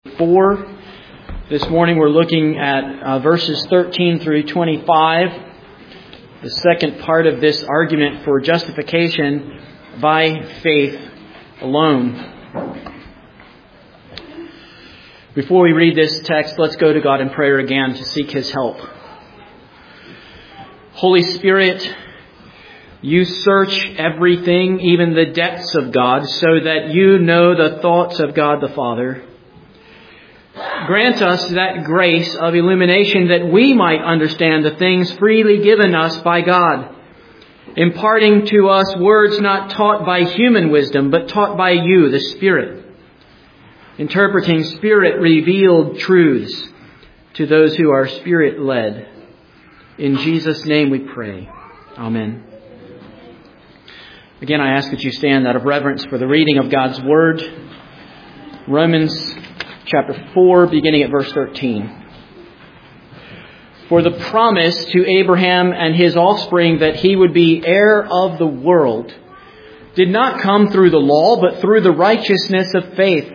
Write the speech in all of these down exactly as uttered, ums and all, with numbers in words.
four. This morning we're looking at uh, verses thirteen through twenty-five, the second part of this argument for justification by faith alone. Before we read this text, let's go to God in prayer again to seek His help. Holy Spirit, You search everything, even the depths of God, so that You know the thoughts of God the Father. Grant us that grace of illumination that we might understand the things freely given us by God, imparting to us words not taught by human wisdom, but taught by You, the Spirit, interpreting Spirit-revealed truths to those who are Spirit-led. In Jesus' name we pray. Amen. Again, I ask that you stand out of reverence for the reading of God's Word. Romans chapter four, beginning at verse thirteen. For the promise to Abraham and his offspring that he would be heir of the world did not come through the law, but through the righteousness of faith.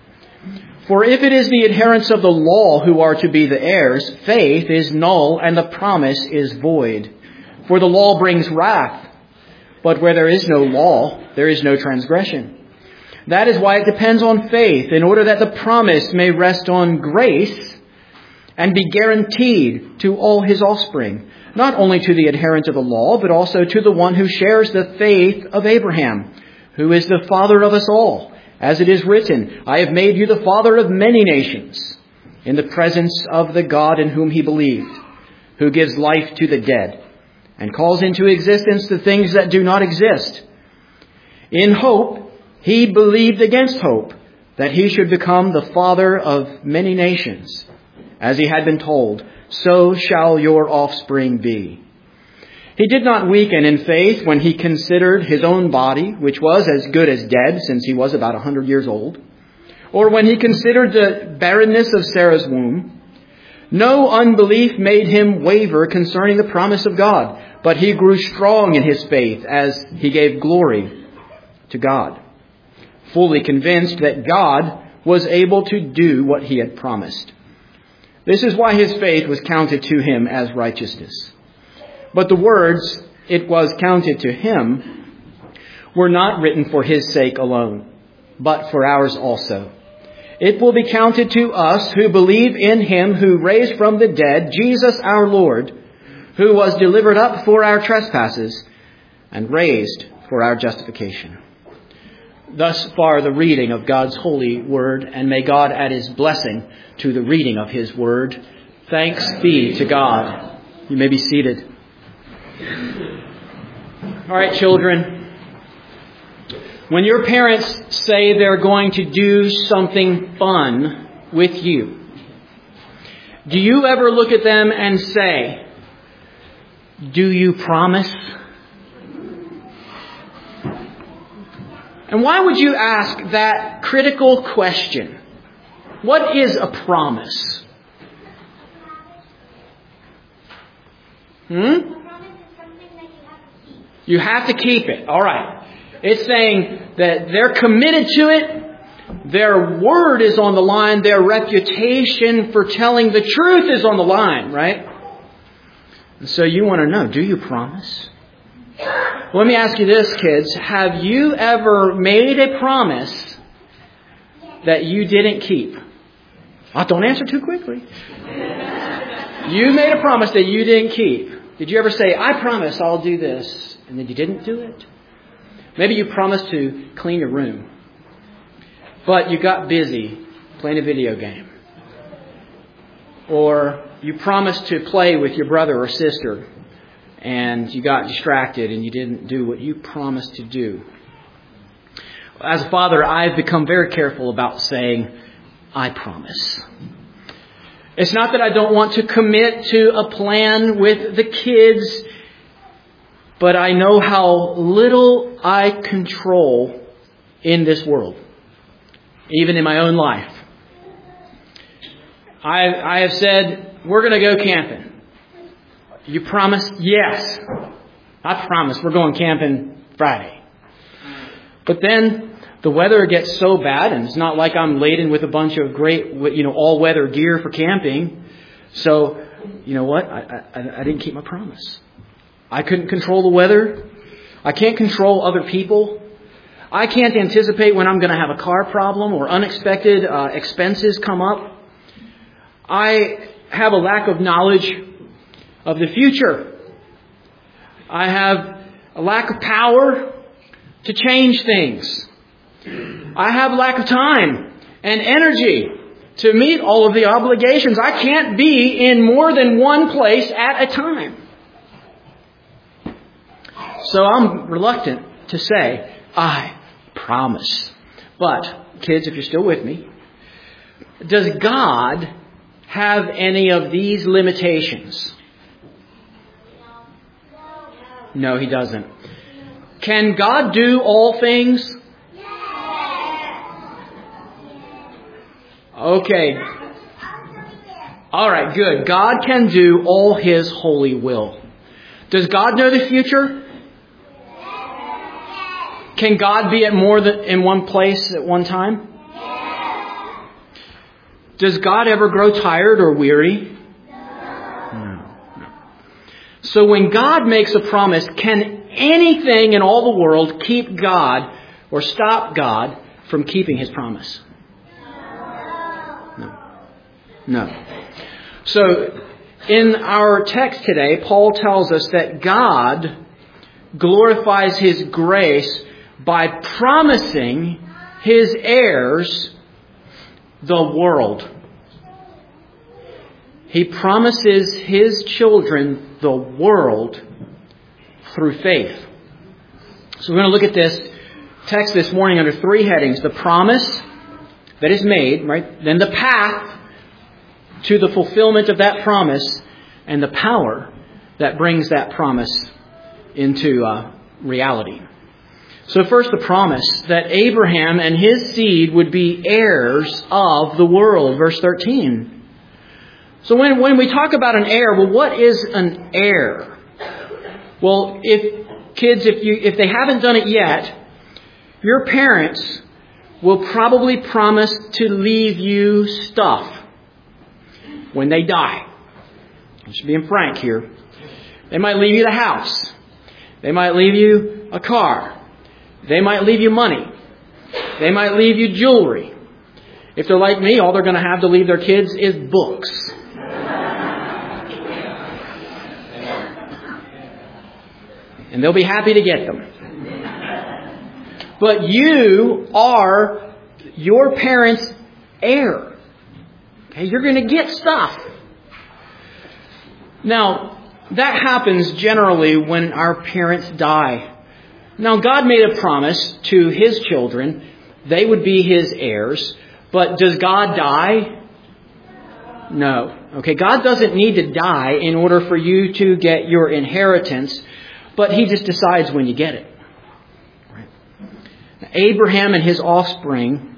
For if it is the adherents of the law who are to be the heirs, faith is null and the promise is void. For the law brings wrath, but where there is no law, there is no transgression. That is why it depends on faith, in order that the promise may rest on grace and be guaranteed to all his offspring, not only to the adherent of the law, but also to the one who shares the faith of Abraham, who is the father of us all. As it is written, I have made you the father of many nations, in the presence of the God in whom he believed, who gives life to the dead, and calls into existence the things that do not exist. In hope, he believed against hope that he should become the father of many nations. As he had been told, so shall your offspring be. He did not weaken in faith when he considered his own body, which was as good as dead since he was about a hundred years old, or when he considered the barrenness of Sarah's womb. No unbelief made him waver concerning the promise of God, but he grew strong in his faith as he gave glory to God, fully convinced that God was able to do what he had promised. This is why his faith was counted to him as righteousness. But the words, it was counted to him, were not written for his sake alone, but for ours also. It will be counted to us who believe in him who raised from the dead Jesus our Lord, who was delivered up for our trespasses and raised for our justification. Thus far the reading of God's holy word, and may God add his blessing to the reading of his word. Thanks be to God. You may be seated. All right, children. When your parents say they're going to do something fun with you, do you ever look at them and say, do you promise? And why would you ask that critical question? What is a promise? Hmm? You have to keep it. All right. It's saying that they're committed to it. Their word is on the line. Their reputation for telling the truth is on the line, right? And so you want to know, do you promise? Let me ask you this, kids. Have you ever made a promise that you didn't keep? Oh, don't answer too quickly. You made a promise that you didn't keep. Did you ever say, I promise I'll do this, and then you didn't do it? Maybe you promised to clean your room, but you got busy playing a video game. Or you promised to play with your brother or sister, and you got distracted and you didn't do what you promised to do. As a father, I've become very careful about saying, I promise. It's not that I don't want to commit to a plan with the kids, but I know how little I control in this world, even in my own life. I, I have said, we're going to go camping. You promised? Yes. I promise we're going camping Friday. But then the weather gets so bad, and it's not like I'm laden with a bunch of great, you know, all-weather gear for camping. So, you know what? I, I, I didn't keep my promise. I couldn't control the weather. I can't control other people. I can't anticipate when I'm going to have a car problem or unexpected uh, expenses come up. I have a lack of knowledge of the future. I have a lack of power to change things. I have a lack of time and energy to meet all of the obligations. I can't be in more than one place at a time. So I'm reluctant to say, I promise. But, kids, if you're still with me, does God have any of these limitations? No, He doesn't. Can God do all things? Okay. All right, good. God can do all His holy will. Does God know the future? Can God be at more than in one place at one time? Does God ever grow tired or weary? No. No. So when God makes a promise, can anything in all the world keep God or stop God from keeping His promise? No. No. So in our text today, Paul tells us that God glorifies His grace by promising His heirs the world. He promises His children the world through faith. So we're going to look at this text this morning under three headings. The promise that is made, right? Then the path to the fulfillment of that promise, and the power that brings that promise into uh, reality. So first, the promise that Abraham and his seed would be heirs of the world. Verse thirteen. So when, when we talk about an heir, well, what is an heir? Well, if kids, if you if they haven't done it yet, your parents will probably promise to leave you stuff when they die. I should be frank here. They might leave you the house. They might leave you a car. They might leave you money. They might leave you jewelry. If they're like me, all they're going to have to leave their kids is books. And they'll be happy to get them. But you are your parents' heir. Okay, you're going to get stuff. Now, that happens generally when our parents die. Now, God made a promise to His children. They would be His heirs. But does God die? No. Okay, God doesn't need to die in order for you to get your inheritance. But He just decides when you get it. Right. Abraham and his offspring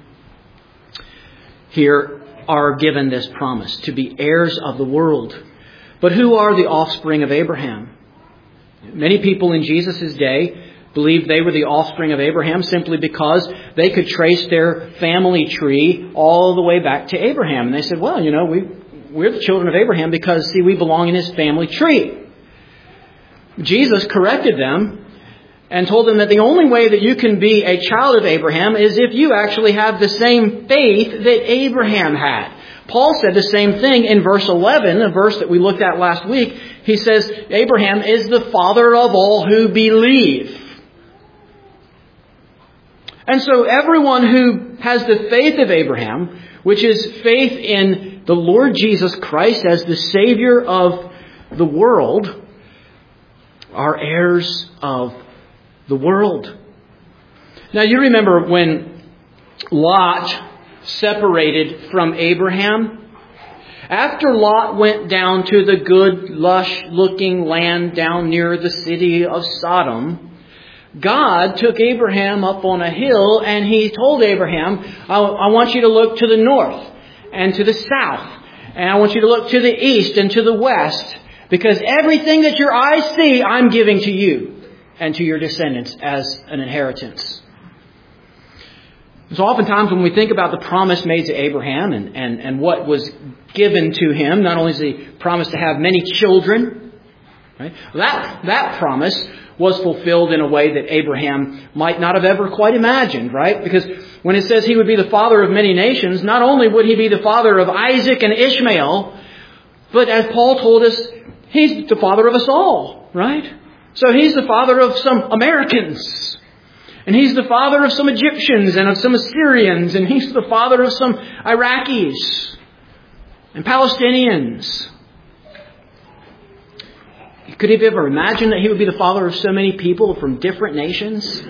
here are given this promise to be heirs of the world. But who are the offspring of Abraham? Many people in Jesus' day believed they were the offspring of Abraham simply because they could trace their family tree all the way back to Abraham. And they said, well, you know, we, we're the children of Abraham because, see, we belong in his family tree. Jesus corrected them and told them that the only way that you can be a child of Abraham is if you actually have the same faith that Abraham had. Paul said the same thing in verse eleven, a verse that we looked at last week. He says, Abraham is the father of all who believe. And so everyone who has the faith of Abraham, which is faith in the Lord Jesus Christ as the Savior of the world, are heirs of the world. Now you remember when Lot separated from Abraham? After Lot went down to the good, lush-looking land down near the city of Sodom, God took Abraham up on a hill and He told Abraham, I, I want you to look to the north and to the south. And I want you to look to the east and to the west. Because everything that your eyes see, I'm giving to you and to your descendants as an inheritance. So oftentimes when we think about the promise made to Abraham and, and, and what was given to him, not only is he promised to have many children, right? That, that promise was fulfilled in a way that Abraham might not have ever quite imagined, right? Because when it says he would be the father of many nations, not only would he be the father of Isaac and Ishmael, but as Paul told us, he's the father of us all, right? So he's the father of some Americans. And he's the father of some Egyptians and of some Assyrians. And he's the father of some Iraqis and Palestinians. Could he have ever imagined that he would be the father of so many people from different nations?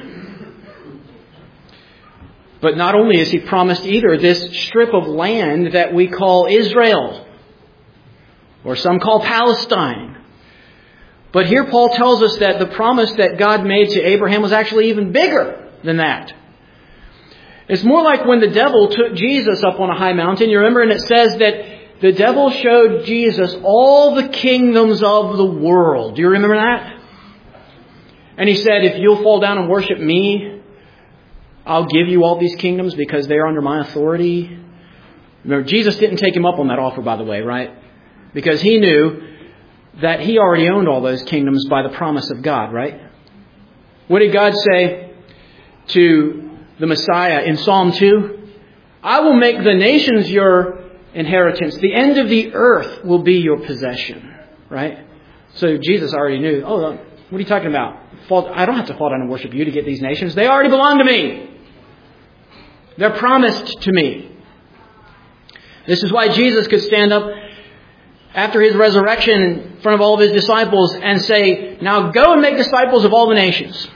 But not only is he promised either this strip of land that we call Israel, or some call Palestine. But here Paul tells us that the promise that God made to Abraham was actually even bigger than that. It's more like when the devil took Jesus up on a high mountain. You remember, and it says that the devil showed Jesus all the kingdoms of the world. Do you remember that? And he said, if you'll fall down and worship me, I'll give you all these kingdoms because they're under my authority. Remember, Jesus didn't take him up on that offer, by the way, right? Because he knew that he already owned all those kingdoms by the promise of God, right? What did God say to the Messiah in Psalm two? I will make the nations your inheritance. The end of the earth will be your possession, right? So Jesus already knew, oh, what are you talking about? I don't have to fall down and worship you to get these nations. They already belong to me. They're promised to me. This is why Jesus could stand up after his resurrection in front of all of his disciples and say, now go and make disciples of all the nations.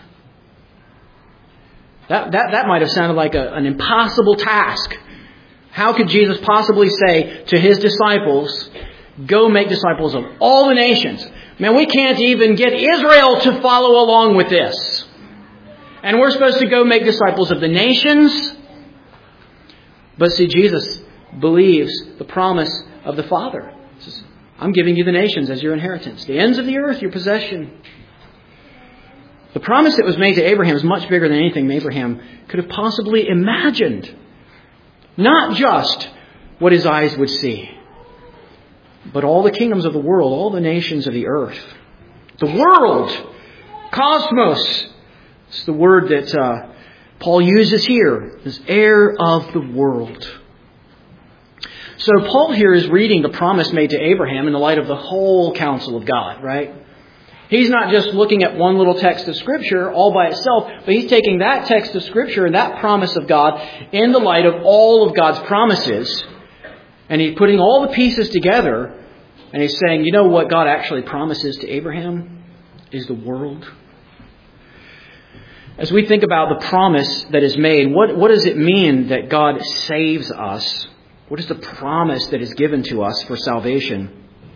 That, that, that might have sounded like a, an impossible task. How could Jesus possibly say to his disciples, go make disciples of all the nations? Man, we can't even get Israel to follow along with this. And we're supposed to go make disciples of the nations. But see, Jesus believes the promise of the Father. He says, I'm giving you the nations as your inheritance. The ends of the earth, your possession. The promise that was made to Abraham is much bigger than anything Abraham could have possibly imagined. Not just what his eyes would see, but all the kingdoms of the world, all the nations of the earth. The world, cosmos, it's the word that uh, Paul uses here, this heir of the world. So Paul here is reading the promise made to Abraham in the light of the whole counsel of God, right? He's not just looking at one little text of Scripture all by itself, but he's taking that text of Scripture and that promise of God in the light of all of God's promises. And he's putting all the pieces together and he's saying, you know what God actually promises to Abraham is the world. As we think about the promise that is made, what, what does it mean that God saves us? What is the promise that is given to us for salvation?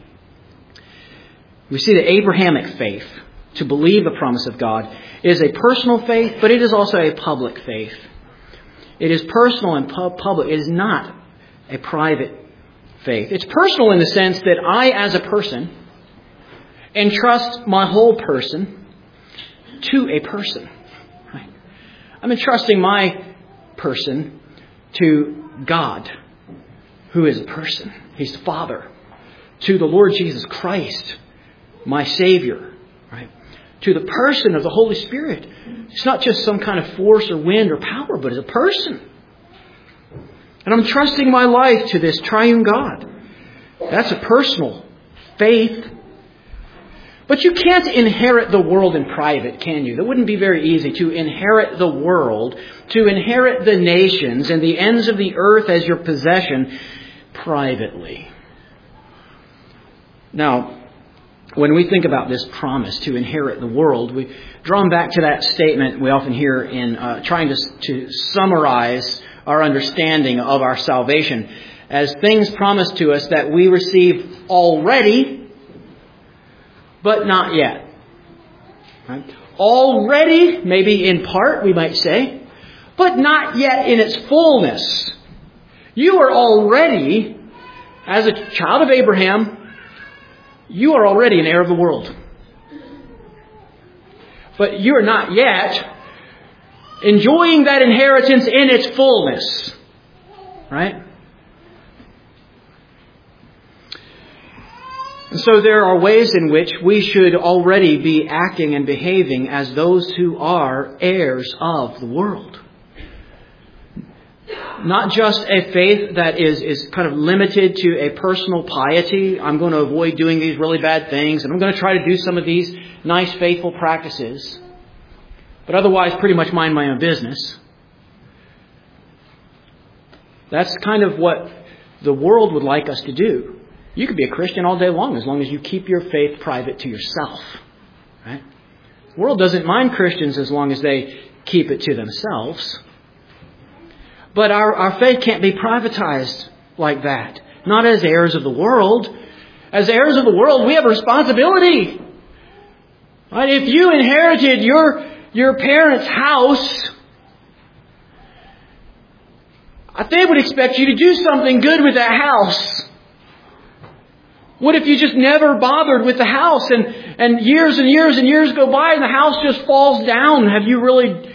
We see that Abrahamic faith, to believe the promise of God, is a personal faith, but it is also a public faith. It is personal and public. It is not a private faith. It's personal in the sense that I, as a person, entrust my whole person to a person. Right? I'm entrusting my person to God, who is a person. He's the Father. To the Lord Jesus Christ, my Savior, right? To the person of the Holy Spirit. It's not just some kind of force or wind or power, but it's a person. And I'm trusting my life to this triune God. That's a personal faith. But you can't inherit the world in private, can you? That wouldn't be very easy to inherit the world, to inherit the nations and the ends of the earth as your possession privately. Now, when we think about this promise to inherit the world, we drawn back to that statement we often hear in uh, trying to, to summarize our understanding of our salvation as things promised to us that we receive already, but not yet. Right? Already, maybe in part, we might say, but not yet in its fullness. You are already, as a child of Abraham, you are already an heir of the world. But you are not yet enjoying that inheritance in its fullness. Right? And so there are ways in which we should already be acting and behaving as those who are heirs of the world. Not just a faith that is, is kind of limited to a personal piety. I'm going to avoid doing these really bad things, and I'm going to try to do some of these nice, faithful practices. But otherwise, pretty much mind my own business. That's kind of what the world would like us to do. You could be a Christian all day long as long as you keep your faith private to yourself. Right? The world doesn't mind Christians as long as they keep it to themselves. But our, our faith can't be privatized like that. Not as heirs of the world. As heirs of the world, we have a responsibility. Right? If you inherited your, your parents' house, they would expect you to do something good with that house. What if you just never bothered with the house and, and years and years and years go by and the house just falls down? Have you really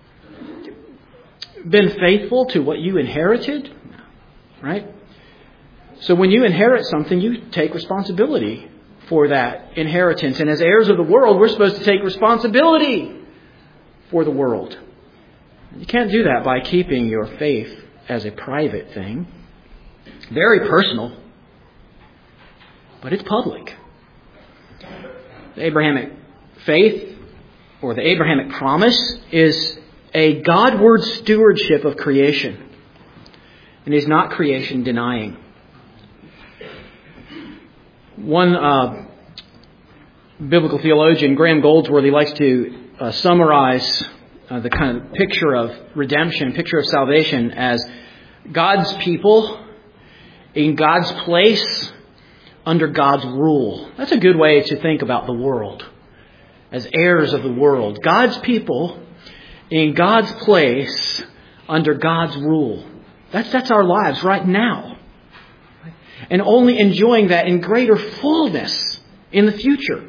been faithful to what you inherited? Right? So when you inherit something, you take responsibility for that inheritance. And as heirs of the world, we're supposed to take responsibility for the world. You can't do that by keeping your faith as a private thing. Very personal. But it's public. The Abrahamic faith, or the Abrahamic promise, is a Godward stewardship of creation. And is not creation denying. One uh, biblical theologian, Graham Goldsworthy, likes to uh, summarize uh, the kind of picture of redemption, picture of salvation, as God's people in God's place, under God's rule. That's a good way to think about the world. As heirs of the world. God's people in God's place under God's rule. That's, that's our lives right now. And only enjoying that in greater fullness in the future.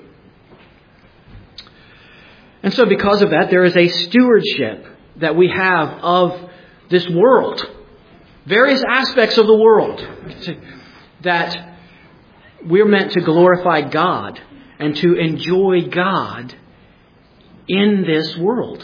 And so because of that, there is a stewardship that we have of this world. Various aspects of the world. That we're meant to glorify God and to enjoy God in this world.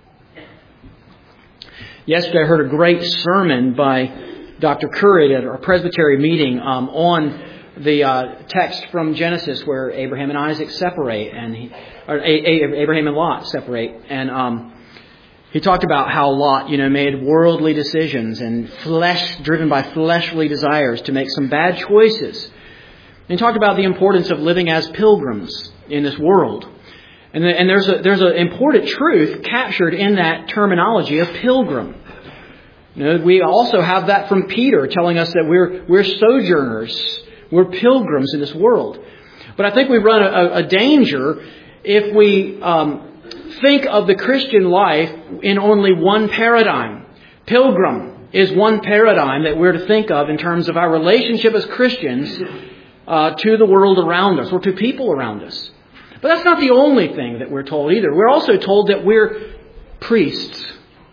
Yesterday I heard a great sermon by Doctor Currid at our Presbytery meeting um, on the uh, text from Genesis where Abraham and Isaac separate, and he, or a, a, Abraham and Lot separate, and um, he talked about how Lot, you know, made worldly decisions and flesh driven by fleshly desires to make some bad choices. And he talked about the importance of living as pilgrims in this world. And, the, and there's a, there's an important truth captured in that terminology of pilgrim. You know, we also have that from Peter telling us that we're, we're sojourners. We're pilgrims in this world. But I think we run a, a danger if we um, think of the Christian life in only one paradigm. Pilgrim is one paradigm that we're to think of in terms of our relationship as Christians Uh, to the world around us or to people around us. But that's not the only thing that we're told either. We're also told that we're priests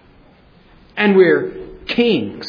and we're kings.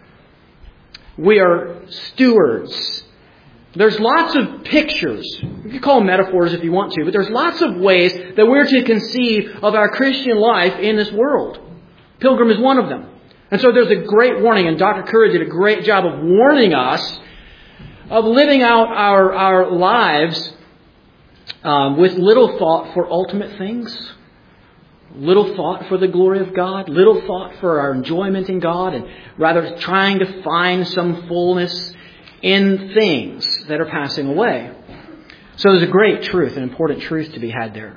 We are stewards. There's lots of pictures. You can call them metaphors if you want to, but there's lots of ways that we're to conceive of our Christian life in this world. Pilgrim is one of them. And so there's a great warning, and Doctor Curry did a great job of warning us of living out our, our lives um, with little thought for ultimate things, little thought for the glory of God, little thought for our enjoyment in God, and rather trying to find some fullness in things that are passing away. So there's a great truth, an important truth to be had there.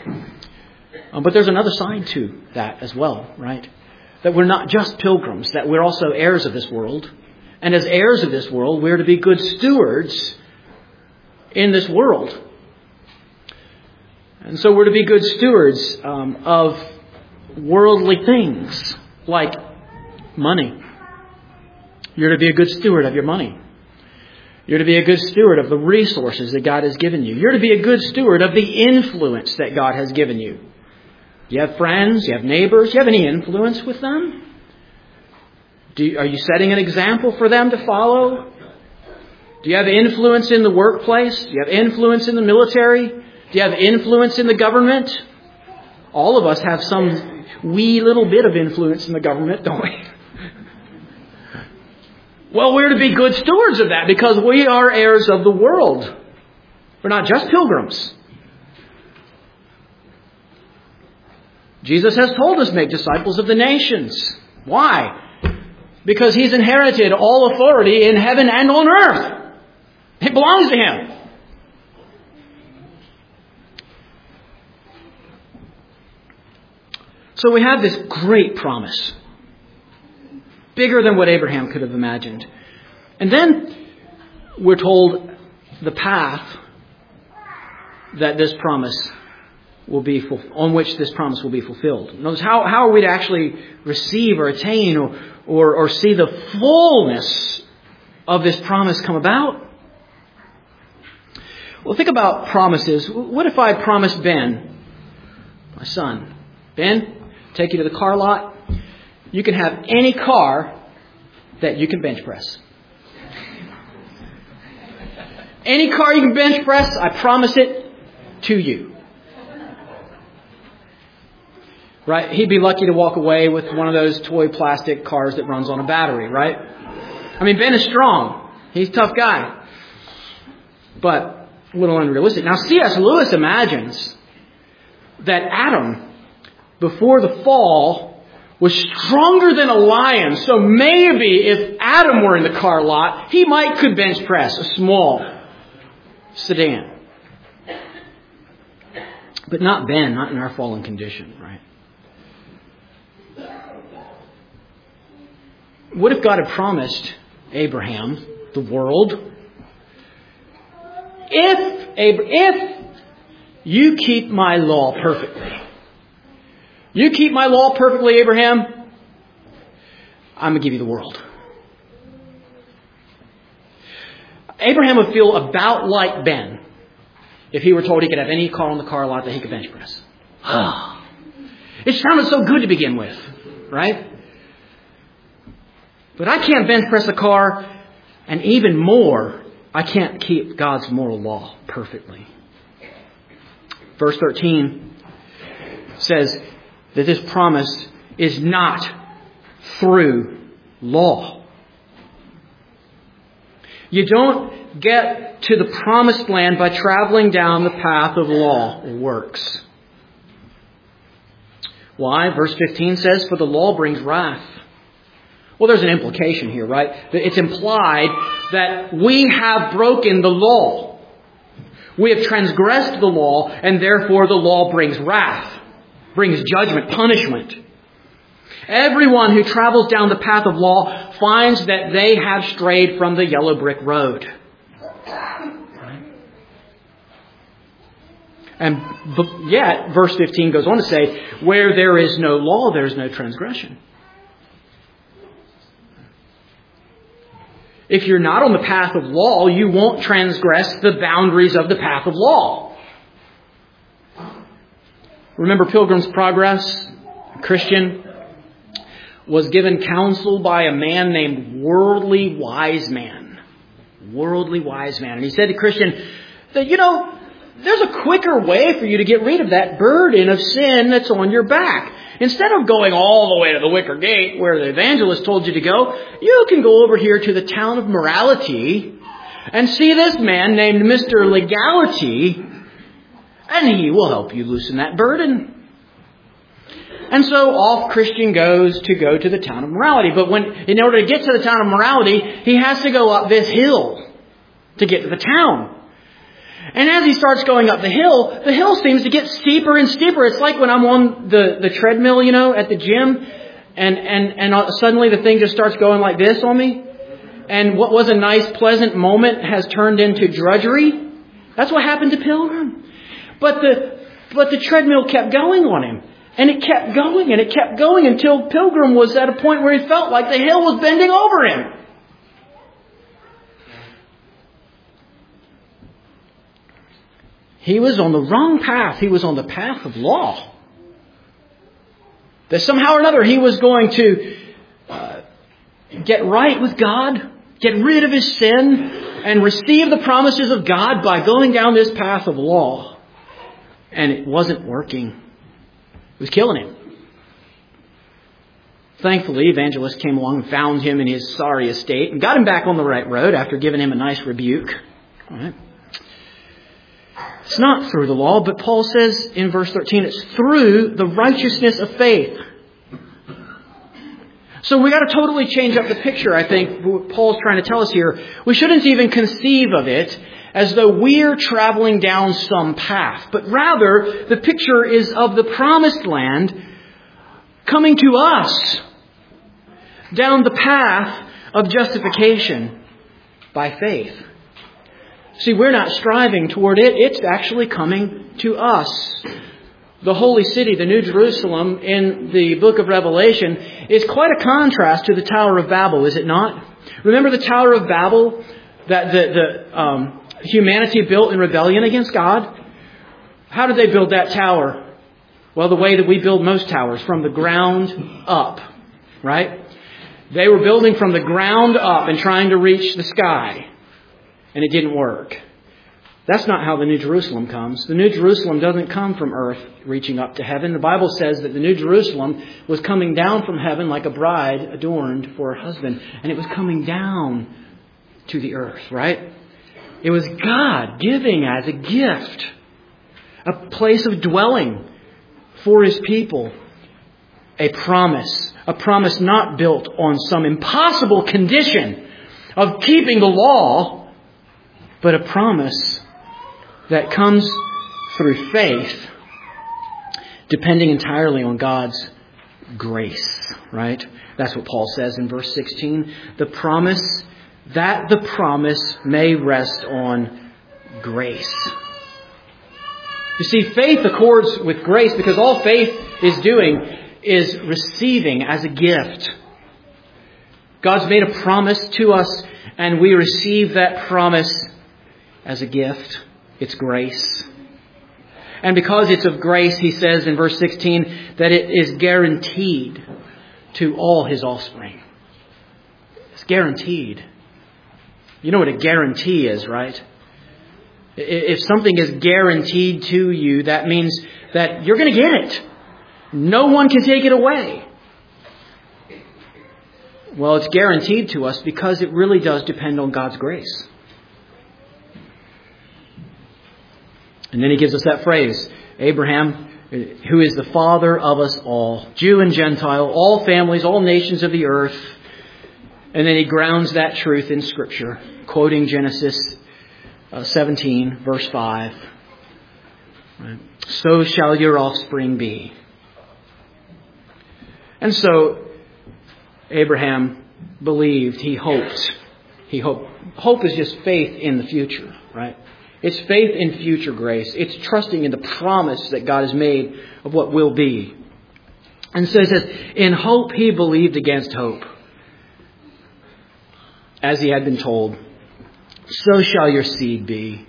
Um, but there's another side to that as well, right? That we're not just pilgrims, that we're also heirs of this world. And as heirs of this world, we're to be good stewards in this world. And so we're to be good stewards um, of worldly things like money. You're to be a good steward of your money. You're to be a good steward of the resources that God has given you. You're to be a good steward of the influence that God has given you. Do you have friends? Do you have neighbors? Do you have any influence with them? Do you, are you setting an example for them to follow? Do you have influence in the workplace? Do you have influence in the military? Do you have influence in the government? All of us have some wee little bit of influence in the government, don't we? Well, we're to be good stewards of that because we are heirs of the world. We're not just pilgrims. Jesus has told us, make disciples of the nations. Why? Because He's inherited all authority in heaven and on earth. It belongs to Him. So we have this great promise. Bigger than what Abraham could have imagined. And then we're told the path that this promise will be, on which this promise will be fulfilled. Notice how, how are we to actually receive or attain or, or, or see the fullness of this promise come about? Well, think about promises. What if I promised Ben, my son, Ben, take you to the car lot. You can have any car that you can bench press. Any car you can bench press, I promise it to you. Right? He'd be lucky to walk away with one of those toy plastic cars that runs on a battery, right? I mean, Ben is strong. He's a tough guy. But a little unrealistic. Now, C S Lewis imagines that Adam, before the fall, was stronger than a lion. So maybe if Adam were in the car lot, he might could bench press a small sedan. But not Ben, not in our fallen condition, right? What if God had promised Abraham the world? If, if you keep my law perfectly, you keep my law perfectly, Abraham, I'm going to give you the world. Abraham would feel about like Ben if he were told he could have any car on the car lot that he could bench press. It sounded so good to begin with, right? But I can't bench press a car, and even more, I can't keep God's moral law perfectly. Verse thirteen says that this promise is not through law. You don't get to the promised land by traveling down the path of law or works. Why? Verse fifteen says, for the law brings wrath. Well, there's an implication here, right? It's implied that we have broken the law. We have transgressed the law, and therefore the law brings wrath, brings judgment, punishment. Everyone who travels down the path of law finds that they have strayed from the yellow brick road. And yet, verse fifteen goes on to say, where there is no law, there is no transgression. If you're not on the path of law, you won't transgress the boundaries of the path of law. Remember Pilgrim's Progress? A Christian was given counsel by a man named Worldly Wise Man. Worldly Wise Man. And he said to Christian that, you know, there's a quicker way for you to get rid of that burden of sin that's on your back. Instead of going all the way to the wicker gate where the evangelist told you to go, you can go over here to the town of morality and see this man named Mister Legality, and he will help you loosen that burden. And so off Christian goes to go to the town of morality. But when, in order to get to the town of morality, he has to go up this hill to get to the town. And as he starts going up the hill, the hill seems to get steeper and steeper. It's like when I'm on the, the treadmill, you know, at the gym, and, and, and suddenly the thing just starts going like this on me. And what was a nice, pleasant moment has turned into drudgery. That's what happened to Pilgrim. But the, but the treadmill kept going on him. And it kept going and it kept going until Pilgrim was at a point where he felt like the hill was bending over him. He was on the wrong path. He was on the path of law. That somehow or another he was going to uh, get right with God, get rid of his sin, and receive the promises of God by going down this path of law. And it wasn't working. It was killing him. Thankfully, evangelist came along and found him in his sorry estate and got him back on the right road after giving him a nice rebuke. All right. It's not through the law, but Paul says in verse thirteen, it's through the righteousness of faith. So we got to totally change up the picture, I think, what Paul's trying to tell us here. We shouldn't even conceive of it as though we're traveling down some path, but rather the picture is of the promised land coming to us down the path of justification by faith. See, we're not striving toward it. It's actually coming to us. The holy city, the New Jerusalem, in the book of Revelation is quite a contrast to the Tower of Babel, is it not? Remember the Tower of Babel that the, the um, humanity built in rebellion against God? How did they build that tower? Well, the way that we build most towers, from the ground up, right? They were building from the ground up and trying to reach the sky. And it didn't work. That's not how the New Jerusalem comes. The New Jerusalem doesn't come from earth reaching up to heaven. The Bible says that the New Jerusalem was coming down from heaven like a bride adorned for her husband. And it was coming down to the earth, right? It was God giving as a gift a place of dwelling for His people. A promise. A promise not built on some impossible condition of keeping the law, but a promise that comes through faith, depending entirely on God's grace, right? That's what Paul says in verse sixteen. The promise, that the promise may rest on grace. You see, faith accords with grace because all faith is doing is receiving as a gift. God's made a promise to us and we receive that promise as a gift. It's grace. And because it's of grace, he says in verse sixteen that it is guaranteed to all his offspring. It's guaranteed. You know what a guarantee is, right? If something is guaranteed to you, that means that you're going to get it. No one can take it away. Well, it's guaranteed to us because it really does depend on God's grace. And then he gives us that phrase, Abraham, who is the father of us all, Jew and Gentile, all families, all nations of the earth. And then he grounds that truth in Scripture, quoting Genesis seventeen, verse five. So shall your offspring be. And so Abraham believed, he hoped. He hoped. Hope is just faith in the future, right? It's faith in future grace. It's trusting in the promise that God has made of what will be. And so it says, in hope he believed against hope, as he had been told, so shall your seed be.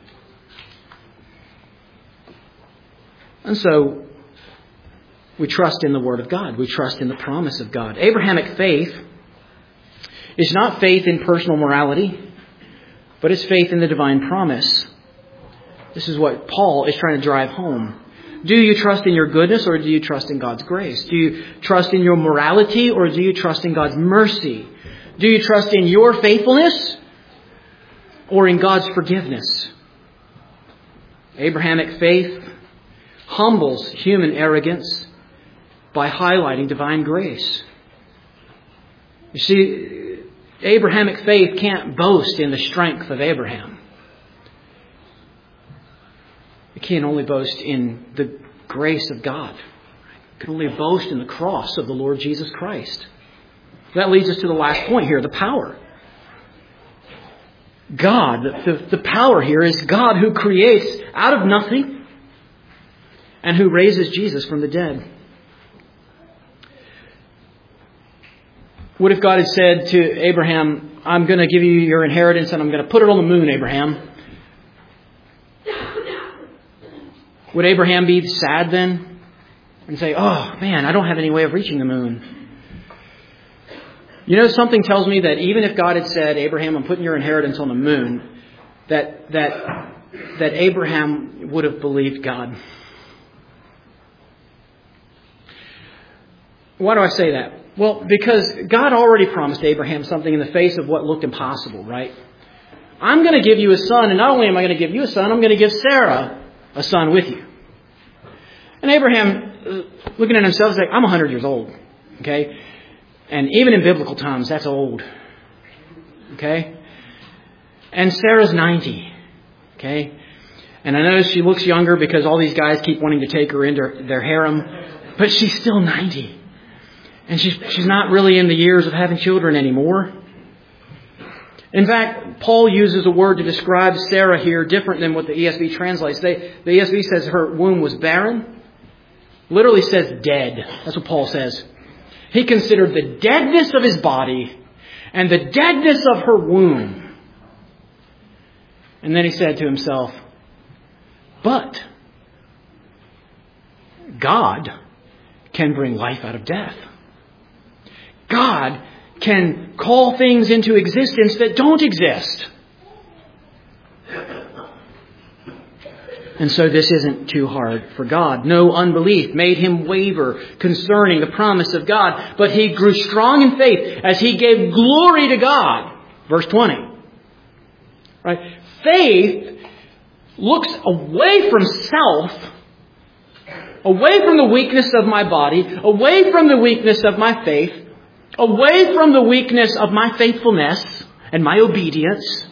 And so we trust in the Word of God. We trust in the promise of God. Abrahamic faith is not faith in personal morality, but it's faith in the divine promise. This is what Paul is trying to drive home. Do you trust in your goodness or do you trust in God's grace? Do you trust in your morality or do you trust in God's mercy? Do you trust in your faithfulness or in God's forgiveness? Abrahamic faith humbles human arrogance by highlighting divine grace. You see, Abrahamic faith can't boast in the strength of Abraham. It can only boast in the grace of God. It can only boast in the cross of the Lord Jesus Christ. That leads us to the last point here, the power. God, the, the power here is God who creates out of nothing and who raises Jesus from the dead. What if God had said to Abraham, I'm going to give you your inheritance and I'm going to put it on the moon, Abraham? Would Abraham be sad then? and say, oh, man, I don't have any way of reaching the moon. You know, something tells me that even if God had said, Abraham, I'm putting your inheritance on the moon, that that that Abraham would have believed God. Why do I say that? Well, because God already promised Abraham something in the face of what looked impossible, right? I'm going to give you a son, and not only am I going to give you a son, I'm going to give Sarah a son with you. And Abraham, looking at himself, is like, I'm one hundred years old, okay? And even in biblical times, that's old, okay? And Sarah's ninety, okay? And I know she looks younger because all these guys keep wanting to take her into their harem, but she's still ninety. And she's, she's not really in the years of having children anymore. In fact, Paul uses a word to describe Sarah here different than what the E S V translates. They, the E S V says her womb was barren. Literally says dead. That's what Paul says. He considered the deadness of his body and the deadness of her womb. And then he said to himself, but God can bring life out of death. God can call things into existence that don't exist. And so this isn't too hard for God. No unbelief made him waver concerning the promise of God, but he grew strong in faith as he gave glory to God. Verse twenty. Right? Faith looks away from self, away from the weakness of my body, away from the weakness of my faith, away from the weakness of my faithfulness and my obedience,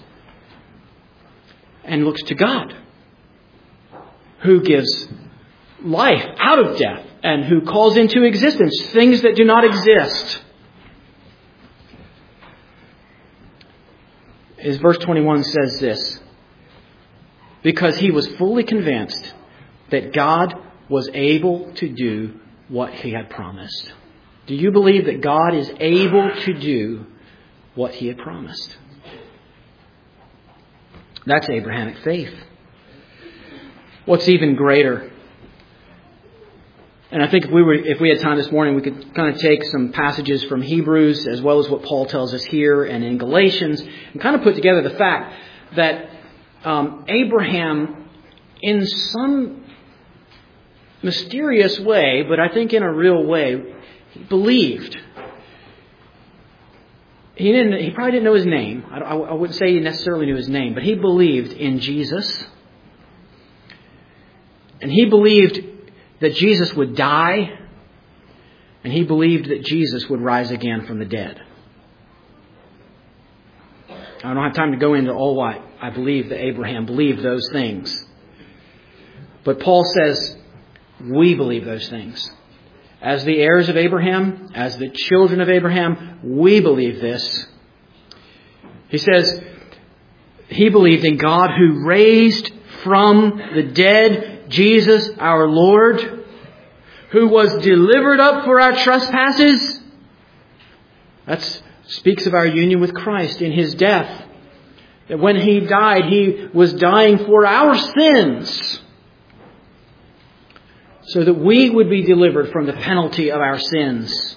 and looks to God, who gives life out of death and who calls into existence things that do not exist. As verse twenty-one says this, because he was fully convinced that God was able to do what he had promised. Do you believe that God is able to do what he had promised? That's Abrahamic faith. What's even greater? And I think if we were, if we had time this morning, we could kind of take some passages from Hebrews as well as what Paul tells us here and in Galatians and kind of put together the fact that um, Abraham, in some mysterious way, but I think in a real way, he believed. He didn't. He probably didn't know his name. I, I, I wouldn't say he necessarily knew his name, but he believed in Jesus. And he believed that Jesus would die. And he believed that Jesus would rise again from the dead. I don't have time to go into all why I believe that Abraham believed those things. But Paul says we believe those things. As the heirs of Abraham, as the children of Abraham, we believe this. He says he believed in God who raised from the dead Jesus our Lord, who was delivered up for our trespasses. That speaks of our union with Christ in his death. That when he died, he was dying for our sins, so that we would be delivered from the penalty of our sins.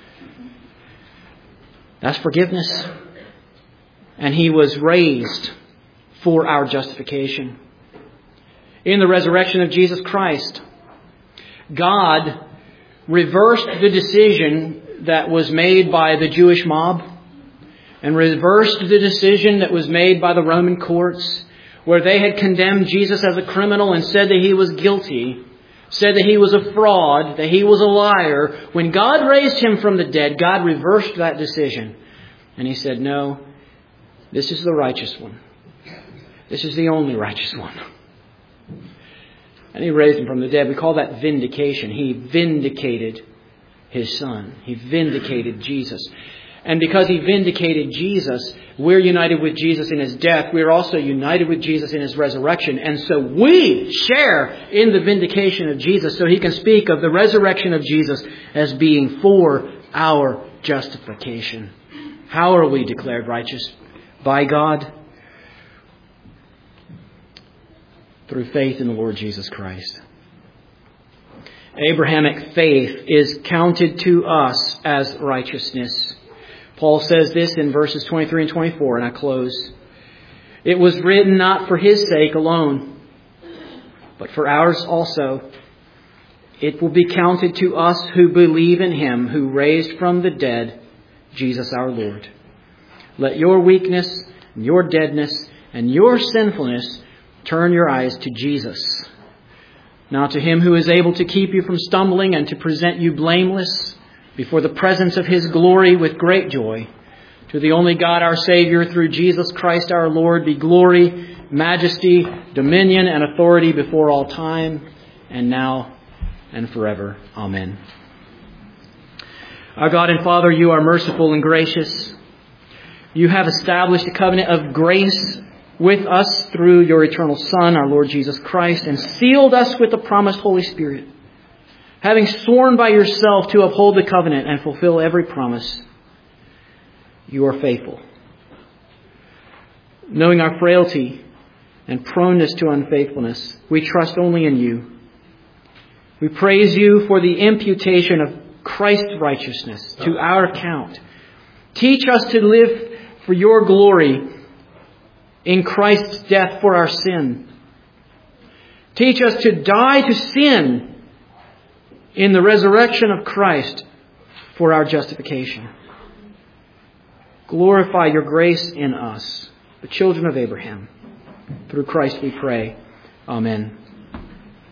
That's forgiveness. And he was raised for our justification. In the resurrection of Jesus Christ, God reversed the decision that was made by the Jewish mob and reversed the decision that was made by the Roman courts, where they had condemned Jesus as a criminal and said that he was guilty, said that he was a fraud, that he was a liar. When God raised him from the dead, God reversed that decision. And he said, no, this is the righteous one. This is the only righteous one. And he raised him from the dead. We call that vindication. He vindicated his Son. He vindicated Jesus. And because he vindicated Jesus, we're united with Jesus in his death. We're also united with Jesus in his resurrection. And so we share in the vindication of Jesus. So he can speak of the resurrection of Jesus as being for our justification. How are we declared righteous? By God, through faith in the Lord Jesus Christ. Abrahamic faith is counted to us as righteousness. Paul says this in verses twenty-three and twenty-four, and I close. It was written not for his sake alone, but for ours also. It will be counted to us who believe in him who raised from the dead Jesus our Lord. Let your weakness, and your deadness, and your sinfulness turn your eyes to Jesus. Now to him who is able to keep you from stumbling and to present you blameless before the presence of his glory with great joy, to the only God our Savior through Jesus Christ our Lord be glory, majesty, dominion, and authority before all time, and now and forever. Amen. Our God and Father, you are merciful and gracious. You have established a covenant of grace with us through your eternal Son, our Lord Jesus Christ, and sealed us with the promised Holy Spirit, having sworn by yourself to uphold the covenant and fulfill every promise. You are faithful. Knowing our frailty and proneness to unfaithfulness, we trust only in you. We praise you for the imputation of Christ's righteousness to our account. Teach us to live for your glory in Christ's death for our sin. Teach us to die to sin in the resurrection of Christ for our justification. Glorify your grace in us, the children of Abraham. Through Christ we pray. Amen.